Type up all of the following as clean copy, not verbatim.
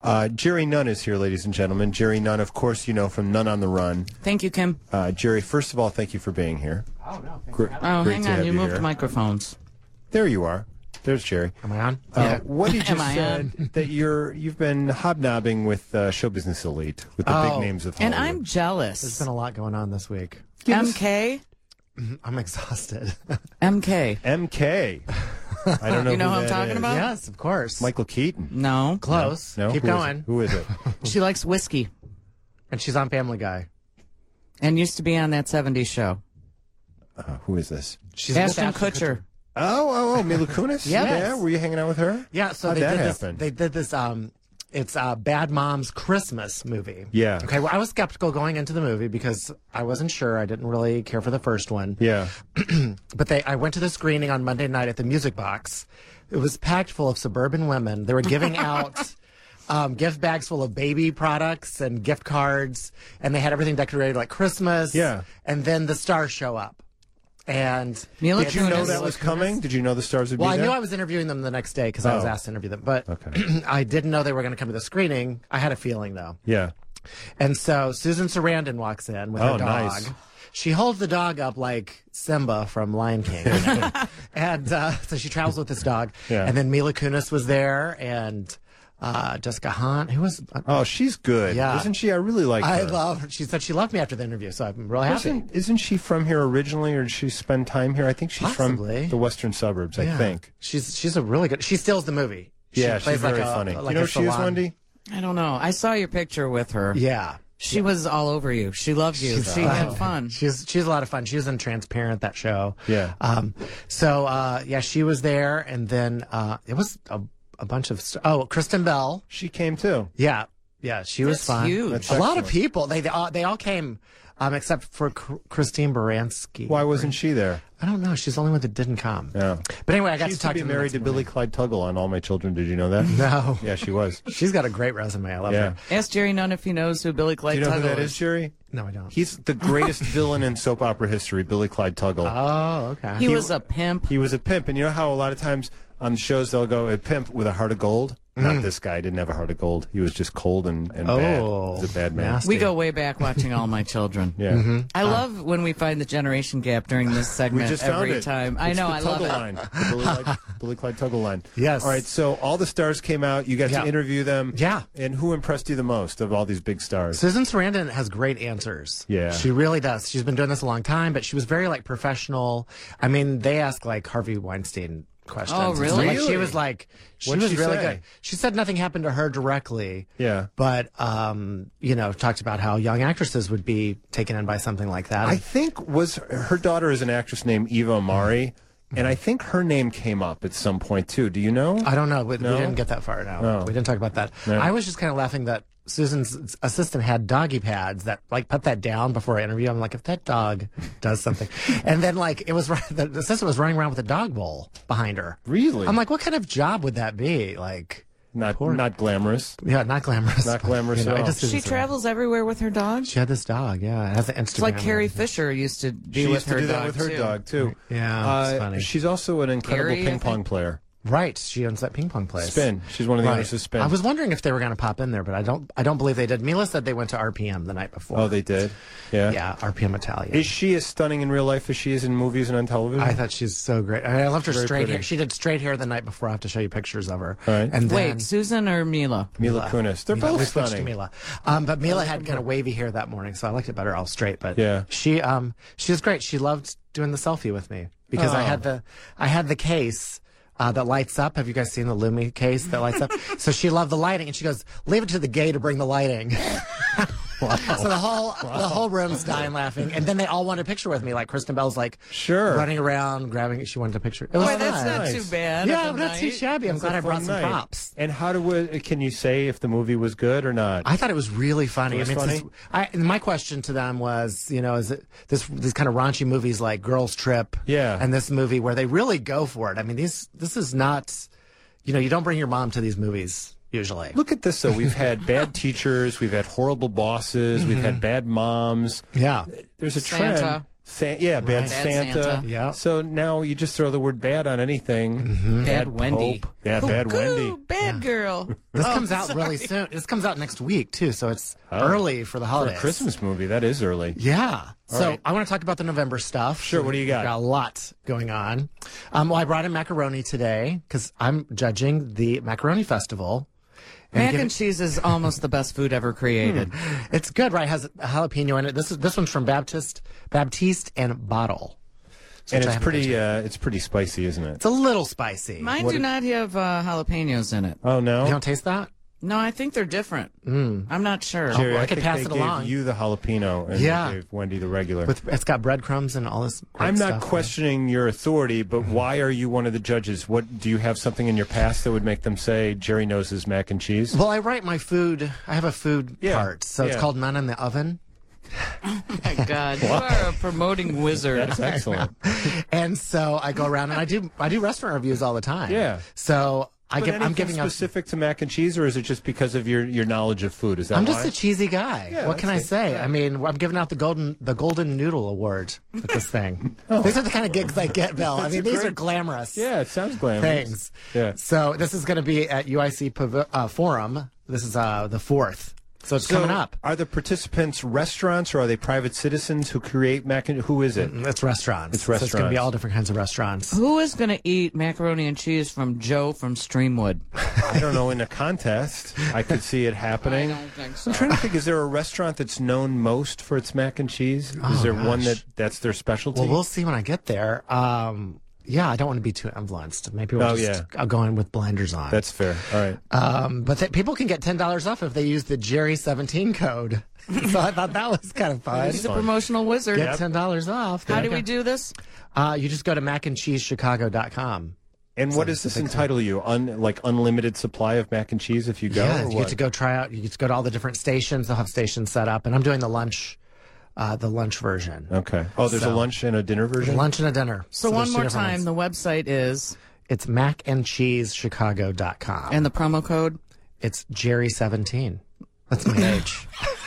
Jerry Nunn is here, ladies and gentlemen. Jerry Nunn, of course, you know from Nunn on the Run. Thank you, Kim. Jerry, first of all, thank you for being here. Oh, no. Hang on. You moved microphones. There you are. There's Jerry. Am I on? What you just said that you've been hobnobbing with show business elite, with the big names of Hollywood. And I'm jealous. There's been a lot going on this week. MK? I'm exhausted. MK. MK. I don't know. You know who who I'm that talking is. about? Yes, of course. Michael Keaton. No. Close. No? Keep Who is going. it? Who is it? She likes whiskey And she's on Family Guy. and used to be on that 70s show. Who is this? She's Ashton with Kutcher. Oh, Mila Kunis? Yes. Yeah, were you hanging out with her? Yeah, so How'd they that did this. happen? They did this. It's Bad Mom's Christmas movie. Yeah. Okay. Well, I was skeptical going into the movie because I wasn't sure. I didn't really care for the first one. Yeah. But I went to the screening on Monday night at the Music Box. It was packed full of suburban women. They were giving out gift bags full of baby products and gift cards, and they had everything decorated like Christmas. Yeah. And then the stars show up. And Mila Did you know Kunis. that was coming? Did you know the stars would well, be I there? knew I was interviewing them the next day because I was asked to interview them. But Okay. I didn't know they were going to come to the screening. I had a feeling, though. Yeah. And so Susan Sarandon walks in with her dog. Nice. She holds the dog up like Simba from Lion King. And so she travels with this dog. Yeah. And then Mila Kunis was there, and Jessica Hahn, who was... Oh, she's good. Yeah. Isn't she? I really like her. I love her. She said she loved me after the interview, so I'm real happy. Isn't she from here originally, or did she spend time here? I think she's Possibly. from the western suburbs, I think. She's a really good... She steals the movie. Yeah, she plays she's very like funny. Like you know a who she is, salon- Wendy? I don't know. I saw your picture with her. Yeah. She was all over you. She loved you. She had fun. She's a lot of fun. She was in Transparent, that show. Yeah. So she was there, and then it was a bunch of Kristen Bell. She came too. Yeah, she was That's fun. huge. That's A lot excellent. of people. They all came, except for Christine Baranski. Why wasn't she there? I don't know. She's the only one that didn't come. Yeah. But anyway, I got She to used talk to be to them married next to Billy morning. Clyde Tuggle on All My Children. Did you know that? No. Yeah, she was. She's got a great resume. I love Yeah. her. Ask Jerry Nunn if he knows who Billy Do Clyde you know who Tuggle that is, Jerry? No, I don't. He's the greatest villain in soap opera history, Billy Clyde Tuggle. Oh, okay. He was a pimp. He was a pimp, and you know how a lot of times on shows they'll go a pimp with a heart of gold? Not this guy. Didn't have a heart of gold. He was just cold and bad. He was a bad man. nasty. We go way back watching All My Children. Yeah. I love when we find the generation gap during this We segment just found every it. time. It's I know, the I love Tuggle it. line. The Billy Clyde Tuggle line. Yes. All right, so all the stars came out. You got Yeah. to interview them. Yeah. And who impressed you the most of all these big stars? Susan Sarandon has great answers. Yeah. She really does. She's been doing this a long time, but she was very professional. I mean, they ask Harvey Weinstein questions. Oh, really? Like, she was she What'd was she really say? good. She said nothing happened to her directly. Yeah. But talked about how young actresses would be taken in by something like that. I think her daughter is an actress named Eva Amari, and I think her name came up at some point too. Do you know? I don't know. We No? didn't get that far now. No. We didn't talk about that. No. I was just kind of laughing that Susan's assistant had doggy pads that put that down before I interview. I'm like, if that dog does something, and then it was the assistant was running around with a dog bowl behind her. Really? I'm like, what kind of job would that be? Not glamorous. Yeah, not glamorous. Not glamorous at all. I just didn't She see travels everywhere with her dog. it. She had this dog. Yeah, it has an Instagram. It's like Carrie and everything. Fisher used to be She with used to her do dog that with her too. dog too. Yeah, it's funny. She's also an incredible Gary, I ping pong think. player. Right, she owns that ping pong place. Spin. She's one of the owners of Spin. I was wondering if they were going to pop in there, but I don't believe they did. Mila said they went to RPM the night before. Oh, they did. Yeah. Yeah, RPM Italian. Is she as stunning in real life as she is in movies and on television? I thought she's so great. I loved her Very straight pretty. hair. She did straight hair the night before. I have to show you pictures of her. All right. And then Wait, Susan or Mila? Mila Kunis. They're Mila. both We switched to stunning. Mila. But Mila had kind of wavy hair that morning, so I liked it better all straight. But Yeah. she was great. She loved doing the selfie with me because I had the case. That lights up. Have you guys seen the Lumi case that lights up? So she loved the lighting, and she goes, "Leave it to the gay to bring the lighting." So the whole room's dying laughing, and then they all want a picture with me. Like Kristen Bell's Sure. running around grabbing. She wanted a picture. It was Boy, that's fun. not Nice. too bad. Yeah, of a not too night. shabby. I'm It's glad a I brought fun some night. props. And can you say if the movie was good or not? I thought it was really funny. It was funny? And my question to them was, is it these kind of raunchy movies like Girls Trip, Yeah. and this movie where they really go for it? I mean, this is not, you don't bring your mom to these movies usually. Look at this, though. We've had bad teachers. We've had horrible bosses. We've had bad moms. Yeah. There's a Santa. trend. Bad Bad Santa. Santa. Yeah. So now you just throw the word bad on anything. Bad Wendy. Pope. Yeah, Bad Wendy. Bad girl. This comes out really soon. This comes out next week, too, so it's early for the For holidays. a Christmas movie, that is early. Yeah. So right. I want to talk about the November stuff. Sure, what do you got? We've got a lot going on. Well, I brought in macaroni today because I'm judging the Macaroni Festival. Mac and cheese is almost the best food ever created. It's good, right? It has a jalapeno in it. This one's from Baptiste and Bottle. And it's pretty spicy, isn't it? It's a little spicy. Mine do not have jalapenos in it. Oh, no? You don't taste that? No, I think they're different. I'm not sure. Jerry, I I could think pass they it gave along. you the jalapeno and Yeah. they gave Wendy the regular. It's got breadcrumbs and all this great I'm not stuff. questioning your authority, but why are you one of the judges? What do you have something in your past that would make them say Jerry knows his mac and cheese? Well, I write my food. I have a food Yeah. part, so it's Yeah. called None in the Oven. Oh my God, you are a promoting wizard. That's excellent. And so I go around and I do restaurant reviews all the time. Yeah. So I'm Anything giving out. specific to mac and cheese, or is it just because of your knowledge of food? Is that I'm why? just a cheesy guy. Yeah, what can I that's say? it. I mean, I'm giving out the golden noodle award with this thing. These are the kind of gigs I get, Bill. I mean, these are glamorous Yeah, it sounds glamorous. things. Yeah. So this is going to be at UIC Forum. This is the 4th. So it's coming up. Are the participants restaurants or are they private citizens who create mac and who is it? It's restaurants. It's So it's going to be restaurants. all different kinds of restaurants. Who is going to eat macaroni and cheese from Joe from Streamwood? I don't know. In a contest, I could see it happening. think so. I'm trying to think. Is there a restaurant that's known most for its mac and cheese? Is there one that's their specialty? Well, we'll see when I get there. Yeah, I don't want to be too influenced. Maybe I'll go in with blinders on. That's fair. All right. But people can get $10 off if they use the Jerry17 code. So I thought that was kind of fun. He's a promotional wizard. Get $10 off. How do we do this? You just go to macandcheesechicago.com. And what does this entitle you? Like unlimited supply of mac and cheese if you go? Yeah, or you what? get to go try out. You get to go to all the different stations. They'll have stations set up, and I'm doing the lunch version. Okay. Oh, there's a lunch and a dinner version? Lunch and a dinner. So there's one two more different time, ones. the website is, It's macandcheesechicago.com. and the promo code? It's Jerry17. That's my age.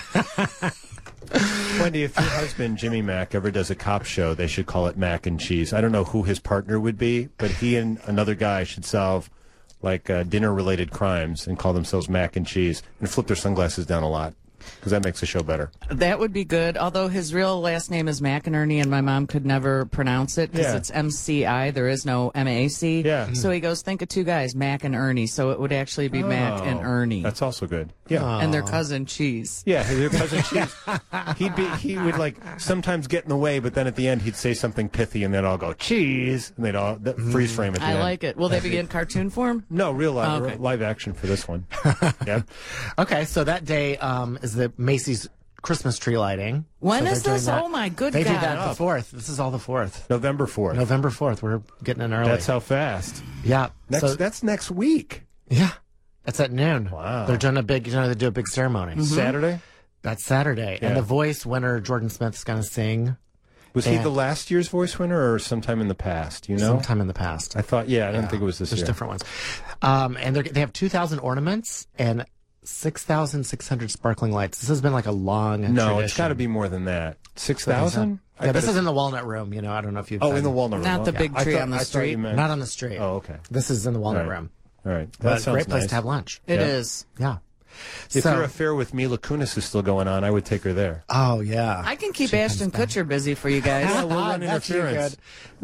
Wendy, if your husband, Jimmy Mack, ever does a cop show, they should call it Mac and Cheese. I don't know who his partner would be, but he and another guy should solve like dinner-related crimes and call themselves Mac and Cheese and flip their sunglasses down a lot because that makes the show better. That would be good, although his real last name is McInerney, and my mom could never pronounce it because Yeah. it's MCI. There is no MAC. Yeah. So he goes, think of two guys, Mac and Ernie. So it would actually be Mac and Ernie. That's also good. Yeah. And their cousin, Cheese. Yeah, their cousin Cheese. He would like sometimes get in the way, but then at the end he'd say something pithy, and they'd all go cheese, and they'd all freeze frame at the I end. like it. Will they be in cartoon form? No, real live, Okay. live action for this one. Yeah. Okay, so that day is the Macy's Christmas tree lighting. When So is they're this? doing that. Oh, my good They God. do that the 4th. This is all the 4th. November 4th. November 4th. We're getting in early. That's how fast. Yeah. That's next week. Yeah. That's at noon. Wow. They're doing they do a big ceremony. Saturday? That's Saturday. Yeah. And the voice winner, Jordan Smith's going to sing Was he And- the last year's voice winner or sometime in the past? You know? sometime in the past. I thought, I didn't think it was this There's year. different ones. And they have 2,000 ornaments and 6,600 sparkling lights. This has been like a long No, tradition. it's got to be more than that. 6,000? Yeah, this is in the Walnut Room. You know, I don't know if you've Oh, been. in the Walnut Room. Not the big I tree thought- on the I thought street. you meant- Not on the street. Oh, okay. This is in the Walnut All right. Room. All right. But That sounds great place nice. to have lunch. It Yeah. is. Yeah. If So- your affair with Mila Kunis is still going on, I would take her there. Oh, yeah. I can keep Ashton Kutcher busy for you guys. Yeah, we'll run That's interference.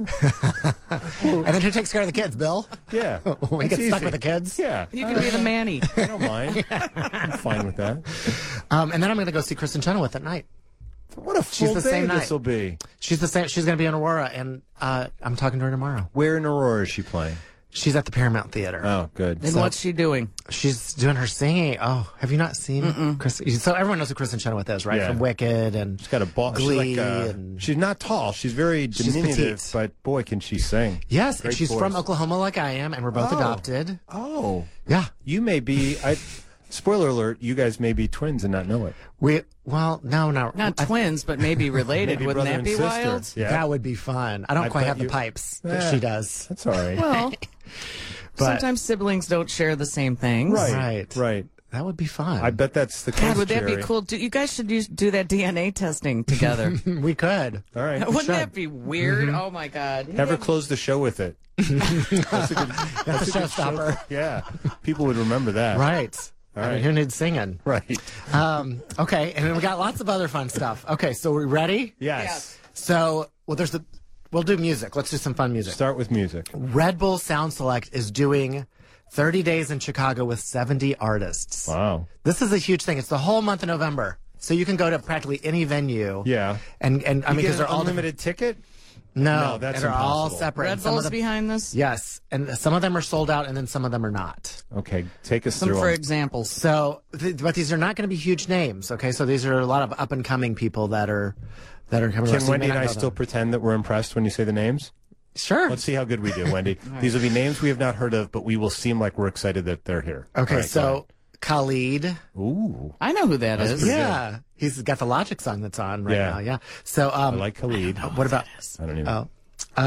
and then who takes care of the kids, Bill? Yeah. We It's get stuck easy. with the kids. Yeah. You can be the Manny. I don't mind. I'm fine with that. And then I'm going to go see Kristen Chenoweth at night. What a full the day same night. this will be. She's the same. She's going to be in Aurora, and I'm talking to her tomorrow. Where in Aurora is she playing? She's at the Paramount Theater. Oh, good. And what's she doing? She's doing her singing. Oh, have you not seen Kristen? So everyone knows who Kristen Chenoweth is, right? Yeah. From Wicked and She's got a ball. Glee. She's, like, and she's not tall. She's very diminutive, petite. but boy, can she sing. yes, Great and she's voice. from Oklahoma, like I am, and we're both Oh. adopted. Oh, Yeah, you may be. Spoiler alert: you guys may be twins and not know it. no, Not twins, but maybe related. Maybe Wouldn't brother that and be sister. wild? Yeah, That would be fun. I don't I quite bet have the you- pipes that Yeah. she does. that's all right. Well, But- sometimes siblings don't share the same things. Right, Right. right. That would be fun. I bet that's the case, God, would that Jerry. be cool? You guys should do that DNA testing together. We could. All right. Wouldn't that be weird? Oh my God. Never close the show with it. That's a good, That's a showstopper. Yeah. People would remember that. Right. All I mean, right. who needs singing? Right. Okay, and then we got lots of other fun stuff. Okay, so we're ready? Yes. So, we'll do music. Let's do some fun music. Start with music. Red Bull Sound Select is doing 30 days in Chicago with 70 artists. Wow. This is a huge thing. It's the whole month of November. So you can go to practically any venue. Yeah. And I mean, You because get they're an all unlimited ticket? No, that's they're all impossible. separate. Red And some of Bull's them- behind this? Yes, and some of them are sold out, and then some of them are not. Okay. Take us Some through for them. examples. So, but these are not going to be huge names. Okay, so these are a lot of up and coming people that are coming. Can So you may Wendy and not I know still them. pretend that we're impressed when you say the names? Sure. Let's see how good we do, Wendy. These will be names we have not heard of, but we will seem like we're excited that they're here. Okay, All right, so Khalid. go ahead. Ooh. I know who that is. pretty Yeah, he's got the Logic song that's on right Yeah. now. Yeah. So, I like Khalid. what about? I don't even. Oh,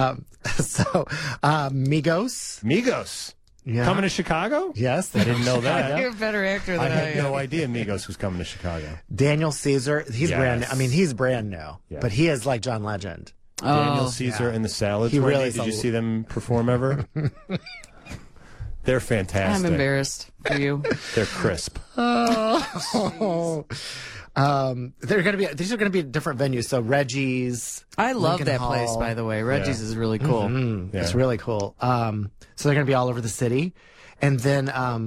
Migos. Migos. Yeah. Coming to Chicago? Yes, I didn't know that. You're a better actor I than had I no am. idea Migos was coming to Chicago. Daniel Caesar. He's Yes. brand. I mean, he's brand new, Yeah. but he is like John Legend. Daniel Oh, Caesar yeah. and the Salads. He Wendy, really did you sold- see them perform ever? They're fantastic. I'm embarrassed for you. They're crisp. Oh. They're gonna be. These are gonna be different venues. So Reggie's. I love Lincoln that Hall. place, by the way. Reggie's is really cool. Yeah. It's really cool. So they're gonna be all over the city, and then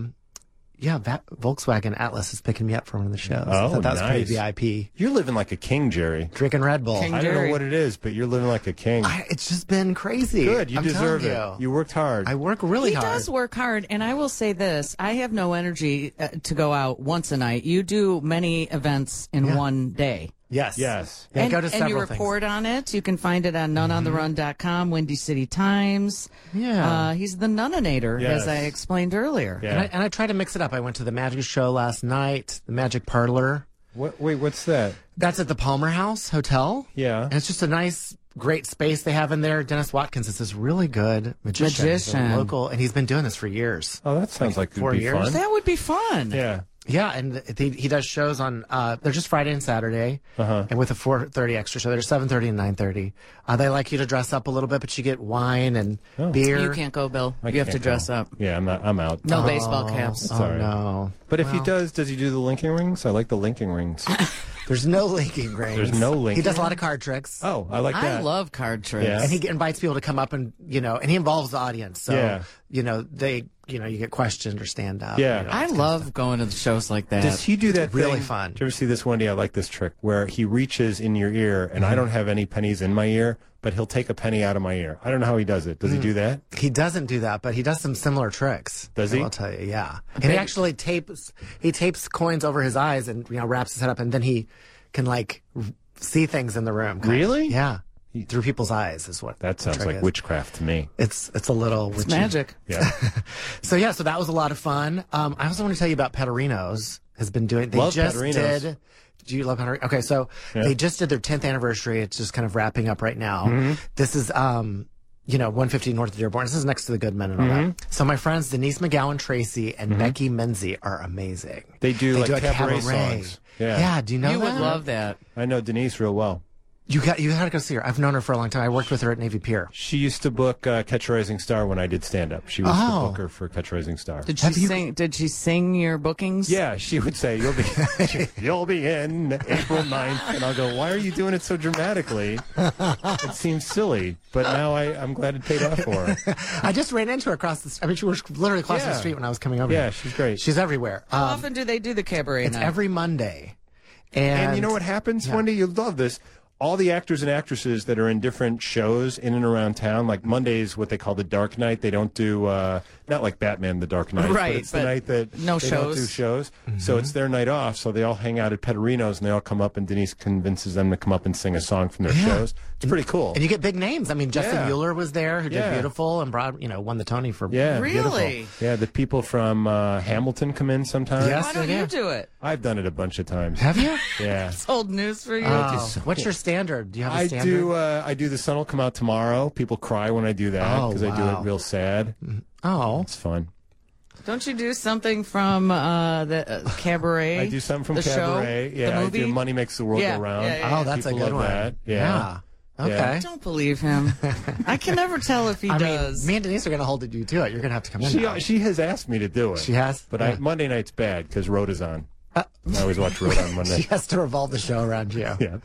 Volkswagen Atlas is picking me up for one of the shows. Oh, I thought that was pretty nice. VIP. You're living like a king, Jerry. Drinking Red Bull. King I don't know Jerry. what it is, but you're living like a king. It's just been crazy. Good. You I'm deserve telling it. You worked hard. I work really He hard. does work hard, and I will say this: I have no energy to go out once a night. You do many events in Yeah. one day. Yes. Yes. Yeah, and, go to and you several report on it. You can find it on noneontherun.com, Windy City Times. Yeah. He's the Nunator, Yes. as I explained earlier. Yeah. And I try to mix it up. I went to the Magic Show last night, the Magic Parlor. Wait, what's that? That's at the Palmer House Hotel. Yeah. And it's just a nice, great space they have in there. Dennis Watkins is this really good magician. He's a Magician. local, and he's been doing this for years. Oh, that sounds like it 4 would be years. fun. That would be fun. Yeah. Yeah, and he does shows on. They're just Friday and Saturday, and with a 4:30 extra show. They're 7:30 and 9:30. They like you to dress up a little bit, but you get wine and beer. You can't go, Bill. I You have can't to dress go. up. Yeah, I'm out. No baseball caps. Oh Sorry. no! But if he does he do the linking rings? I like the linking rings. There's no linking rings. There's no linking. He does a lot of card tricks. Oh, I like I that. love card tricks. Yeah. And he invites people to come up and and he involves the audience. So Yeah. you get questioned or stand up. Yeah. I love going to the shows like that. Does he do that really thing? fun. Did you ever see this, Wendy? I like this trick where he reaches in your ear, and I don't have any pennies in my ear, but he'll take a penny out of my ear. I don't know how he does it. Does he do that? He doesn't do that, but he does some similar tricks. Does he? I'll tell you, yeah. And he actually tapes coins over his eyes and wraps his head up, and then he can see things in the room. kind of. Really? Yeah. Through people's eyes is what That the sounds trick like is. witchcraft to me. It's a little It's witchy. magic. Yeah. So that was a lot of fun. I also want to tell you about Pettarinos has been doing. They Love just Pettarinos. did. Do you love Petterinos? Okay, so they just did their 10th anniversary. It's just kind of wrapping up right now. Mm-hmm. This is 150 north of Dearborn. This is next to the Goodman and all Mm-hmm. that. So my friends Denise McGowan Tracy and Becky Menzie are amazing. They do like a cabaret songs. Yeah. Yeah. Do you know You that? would love that. I know Denise real well. You got to go see her. I've known her for a long time. I worked with her at Navy Pier. She used to book Catch a Rising Star when I did stand up. She was Oh. the booker for Catch a Rising Star. Did she sing your bookings? Yeah, she would say, you'll be in April 9th. And I'll go, why are you doing it so dramatically? It seems silly, but now I'm glad it paid off for her. I just ran into her across the. I mean, she was literally across the Yeah. street when I was coming over. Yeah, here. she's great. She's everywhere. How often do they do the cabaret It's night? every Monday. And you know what happens, Wendy? You'll love this. All the actors and actresses that are in different shows in and around town, like Monday's what they call the Dark Night. They don't do, not like Batman, the Dark Night, Right, but it's the but night that no they don't shows. do shows. So it's their night off. So they all hang out at Pettarinos and they all come up and Denise convinces them to come up and sing a song from their shows. It's pretty cool. And you get big names. I mean, Justin Yeah. Mueller was there, who did Yeah. Beautiful and won the Tony for Yeah, Really? beautiful. Yeah, the people from Hamilton come in sometimes. Yes. Why don't Yeah. you do it? I've done it a bunch of times. Have you? Yeah. It's old news for you. What's your standard? Do you have a I standard? I do The Sun Will Come Out Tomorrow. People cry when I do that Oh, because I do wow. it real sad. Oh, It's fun. Don't you do something from the Cabaret? I do something from the Cabaret. Show, Yeah, the I movie? do Money Makes the World Yeah, Go Round. yeah, yeah. Oh, that's People a good love one. that. Yeah. Okay. Yeah. Don't believe him. I can never tell if he I does. mean, me and Denise are going to hold you to it. You're going to have to come in. now. She has asked me to do it. She has? But Yeah. Monday night's bad because Rhoda's on. I always watch Rhoda on Monday. She has to revolve the show around you. Yeah.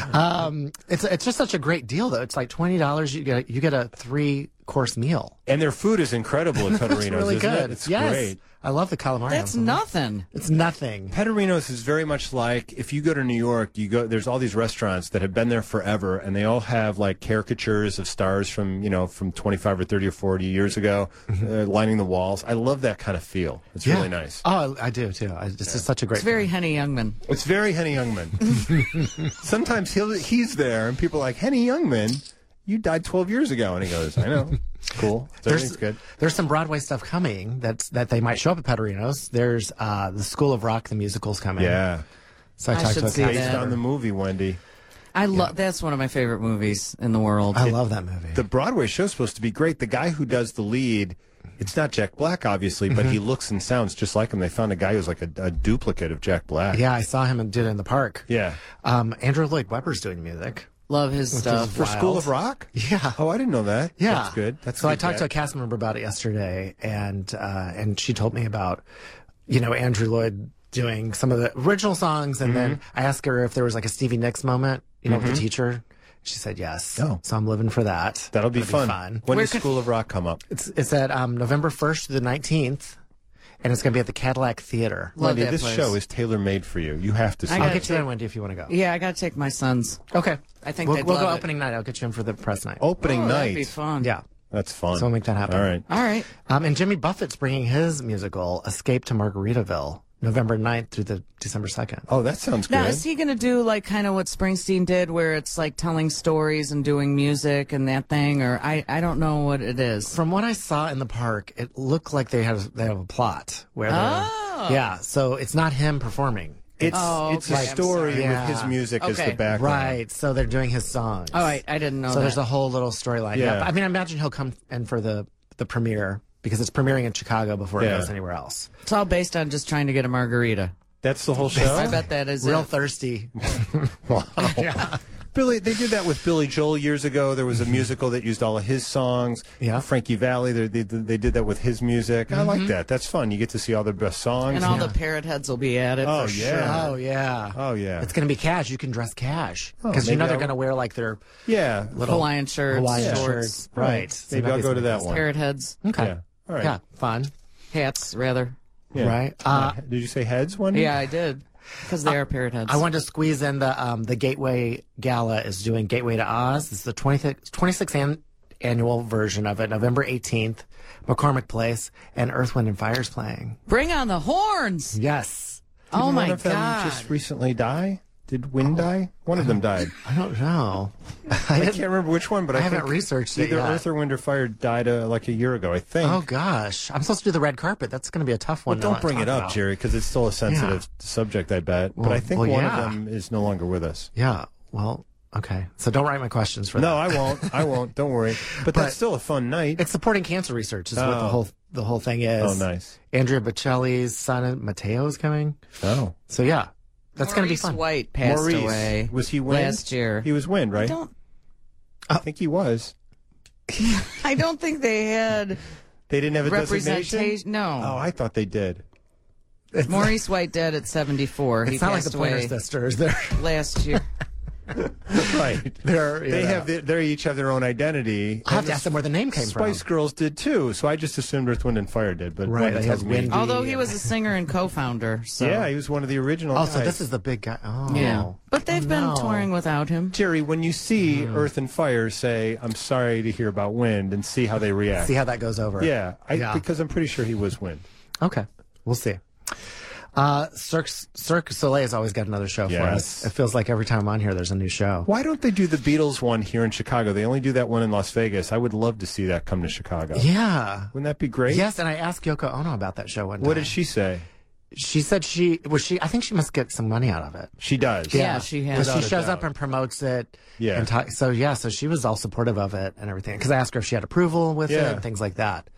It's just such a great deal, though. It's like $20. You get a 3-course meal. And their food is incredible at Petorino's, It's really isn't good. it? It's yes. great. I love the calamari. That's nothing. It's nothing. Petorino's is very much like if you go to New York, there's all these restaurants that have been there forever, and they all have like caricatures of stars from 25 or 30 or 40 years ago lining the walls. I love that kind of feel. It's really nice. Oh, I do too. It's just such a great. It's very Henny Youngman. It's very Henny Youngman. Sometimes he's there, and people are like, Henny Youngman, you died 12 years ago. And he goes, I know. Cool. Everything's good. There's some Broadway stuff coming that they might show up at Petorino's. There's the School of Rock, the musical's coming. Yeah. So I I talked should to see a that. Based cast on the member. movie, Wendy. I love. That's one of my favorite movies in the world. I love that movie. The Broadway show's supposed to be great. The guy who does the lead, it's not Jack Black, obviously, but he looks and sounds just like him. They found a guy who's like a duplicate of Jack Black. Yeah, I saw him and did it in the park. Yeah. Andrew Lloyd Webber's doing music. Love his stuff. For School of Rock? Yeah. Oh, I didn't know that. Yeah, That's good. That's so good I talked to a bet. cast member about it yesterday, and she told me about, Andrew Lloyd doing some of the original songs, and then I asked her if there was like a Stevie Nicks moment, with the teacher. She said yes. Oh. So I'm living for that. That'll be fun. When Where does can- School of Rock come up? It's at November 1st through the 19th, and it's going to be at the Cadillac Theater. Love Wendy, that this place. show is tailor-made for you. You have to see I I'll gotta it. get you in, Wendy, if you want to go. Yeah, I got to take my sons. Okay. I think we'll they'd go love it. opening night. I'll get you in for the press night. Opening Oh, night. that'd be fun. Yeah. That's fun. So we'll make that happen. All right. All right. And Jimmy Buffett's bringing his musical, Escape to Margaritaville, November 9th through the December 2nd. Oh, that sounds Now, good. is he going to do like kind of what Springsteen did, where it's like telling stories and doing music and that thing? Or I don't know what it is. From what I saw in the park, it looked like they have a plot where Oh. yeah, so it's not him performing. It's Oh, it's okay. a story I'm sorry. with his Yeah. music as Okay. the background. Right, so they're doing his songs. All right, I didn't know So that. there's a whole little storyline. Yeah. I mean, I imagine he'll come in for the premiere because it's premiering in Chicago before it Yeah. goes anywhere else. It's all based on just trying to get a margarita. That's the whole show? I bet that is Real it. thirsty. Wow. Billy, they did that with Billy Joel years ago. There was a musical that used all of his songs. Yeah. Frankie Valli, they did that with his music. I like that. That's fun. You get to see all their best songs. And all the parrot heads will be at it. Oh, for yeah. Sure. Oh yeah. Oh, yeah. It's going to be cash. You can dress cash Oh, because maybe they're I'll- going to wear like their Yeah. little Hawaiian shirts, Hawaiian shorts, shirts. Right. So Maybe I'll that'd go be to that something. one. parrot heads, Okay. Yeah. All right. Yeah. Fun. hats rather. Yeah. Right. Did you say heads one? Yeah, I did. Because they are parrot heads. I wanted to squeeze in the Gateway Gala is doing Gateway to Oz. This is the 26th annual version of it, November 18th, McCormick Place, and Earth, Wind, and Fire's playing. Bring on the horns. Yes. Oh Didn't my one of them God. just recently die? Did Wynn die? One of them died. I don't know. I can't remember which one, but I haven't think researched it either yet. Earth or Wind or Fire died like a year ago, I think. Oh gosh, I'm supposed to do the red carpet. That's going to be a tough one. Well, don't to bring it talk up, about. Jerry, because it's still a sensitive subject, I bet. But I think well, one yeah. of them is no longer with us. Yeah. Well, okay. So don't write my questions for No, that. I won't. I won't. Don't worry. But that's still a fun night. It's supporting cancer research. Is what Oh. the whole thing is. Oh, nice. Andrea Bocelli's son Matteo is coming. Oh. So yeah, that's going to be Maurice fun. White passed Maurice. away. Was he Wind? last year? He was Wind, right? I think he was. I don't think they had They didn't have a designation? representation. No. Oh, I thought they did. Maurice White dead at 74. He It's not like passed the Pointer away Sisters. They're last year. Right. They each have their own identity. I have And to ask them where the name came Spice from. Girls did too, so I just assumed Earth, Wind, and Fire did. But Right, Wendy they tells have me. Wendy. Although he was a singer and co-founder. So. Yeah, he was one of the original Oh, guys. so this is the big guy. Oh, Yeah. But they've been no. touring without him. Jerry, when you see Earth and Fire say, "I'm sorry to hear about Wind," and see how they react. See how that goes over. Yeah, Yeah. because I'm pretty sure he was Wind. Okay, we'll see. Cirque du Soleil has always got another show for us. Yes. It feels like every time I'm on here, there's a new show. Why don't they do the Beatles one here in Chicago? They only do that one in Las Vegas. I would love to see that come to Chicago. Yeah. Wouldn't that be great? Yes, and I asked Yoko Ono about that show one time. What did she say? She said I think she must get some money out of it. She does. Yeah, she has. She Without a shows doubt. up and promotes it. Yeah. And so she was all supportive of it and everything. Because I asked her if she had approval with it Yeah. and things like that.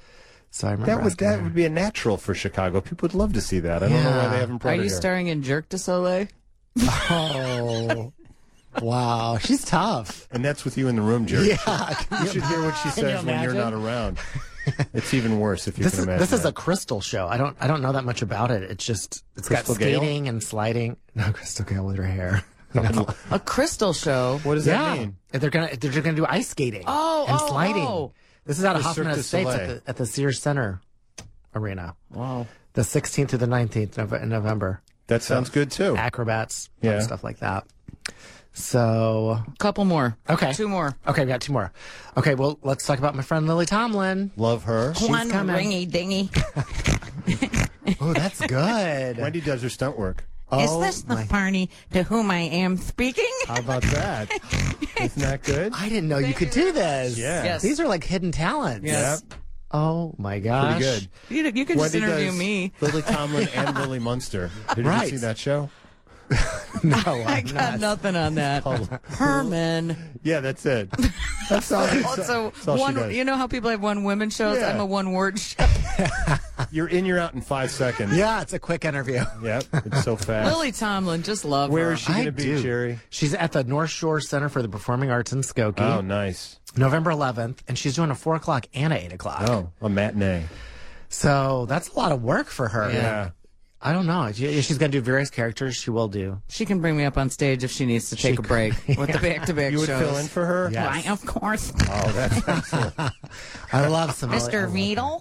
So I remember that would be a natural for Chicago. People would love to see that. I don't know why they haven't brought Are it you here. starring in Jerk du Soleil? Oh, wow. She's tough. And that's with you in the room, Jerry. Yeah. You should hear what she says when you're not around. It's even worse if you can imagine. This is that. a Crystal show. I don't know that much about it. It's got Crystal Gale? skating and sliding. No, Crystal Gale with her hair. A crystal show. What does that mean? They're gonna do ice skating and sliding. Oh. This is out of The Hoffman Cirque du Estates Soleil. at the Sears Center Arena. Wow. The 16th through the 19th in November. That sounds good too. Acrobats, Yeah. stuff like that. So, Couple more. okay. 2 more. Okay, we got 2 more. Okay, well, let's talk about my friend Lily Tomlin. Love her. One coming. ringy dingy. Oh, that's good. Wendy does her stunt work. Is Oh, this the my- party to whom I am speaking? How about that? Isn't that good? I didn't know you could do this. Yeah. Yes. These are like hidden talents. Yes. Yep. Oh, my gosh. Pretty good. You can just Wendy interview does me. Lily Tomlin and Lily Munster. Did you Right. see that show? No, I got nothing on that. Herman. Yeah, that's it. That's all. Also, that's all she does. you know how people have one women shows? Yeah. I'm a one word show. You're in, you're out in 5 seconds. Yeah, it's a quick interview. Yep. It's so fast. Lily Tomlin, just love Where her. is she going to be, do. Jerry? She's at the North Shore Center for the Performing Arts in Skokie, Oh, nice. November 11th, and she's doing a 4 o'clock and a 8 o'clock. Oh, a matinee. So that's a lot of work for her. Yeah. I don't know. She's going to do various characters. She will do. She can bring me up on stage if she needs to take a break with the back-to-back You would shows. fill in for her? Yes. Why, of course. Oh, that's excellent. I love some Mr. Veedle.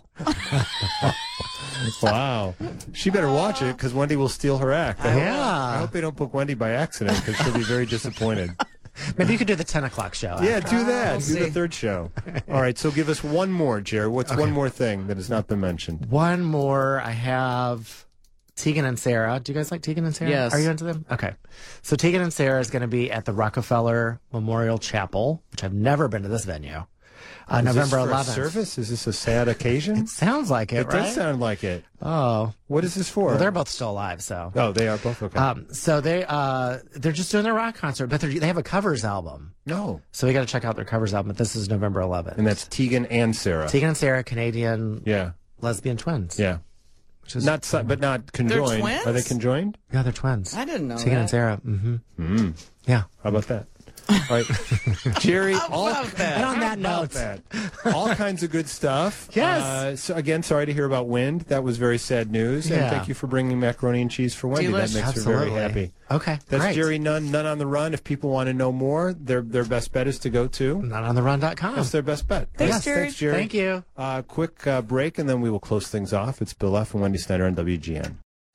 Wow. She better watch it because Wendy will steal her act. I hope they don't book Wendy by accident because she'll be very disappointed. Maybe you could do the 10 o'clock show. Yeah, do that. we'll do the see. third show. All right, so give us one more, Jerry. What's one more thing that has not been mentioned? One more. I have Tegan and Sarah. Do you guys like Tegan and Sarah? Yes. Are you into them? Okay. So Tegan and Sarah is going to be at the Rockefeller Memorial Chapel, which I've never been to this venue. November Is this for a 11th. service? Is this a sad occasion? Sounds like it, It right? does sound like it. Oh. What is this for? Well, they're both still alive, so. Oh, they are both okay. So they're just doing their rock concert, but they have a covers album. No. So we got to check out their covers album. This is November 11th. And that's Tegan and Sarah. Tegan and Sarah, Canadian Yeah. lesbian twins. Yeah. Which is, Not but not conjoined. twins? Are they conjoined? yeah, they're twins. I didn't know Tegan that. and Sarah. Mm-hmm. Yeah. How about that? All right. Jerry, all And on that note, all kinds of good stuff. Yes. So again, sorry to hear about Wind. That was very sad news. And Yeah. thank you for bringing macaroni and cheese for Wendy. Delish. That makes her very Absolutely. happy. Okay, That's great. Jerry Nunn on the Run. If people want to know more, their best bet is to go to. NotOnTheRun.com. That's their best bet. Thanks, Jerry. Thanks, Jerry. Thank you. Quick break, and then we will close things off. It's Bill F. and Wendy Snyder on WGN.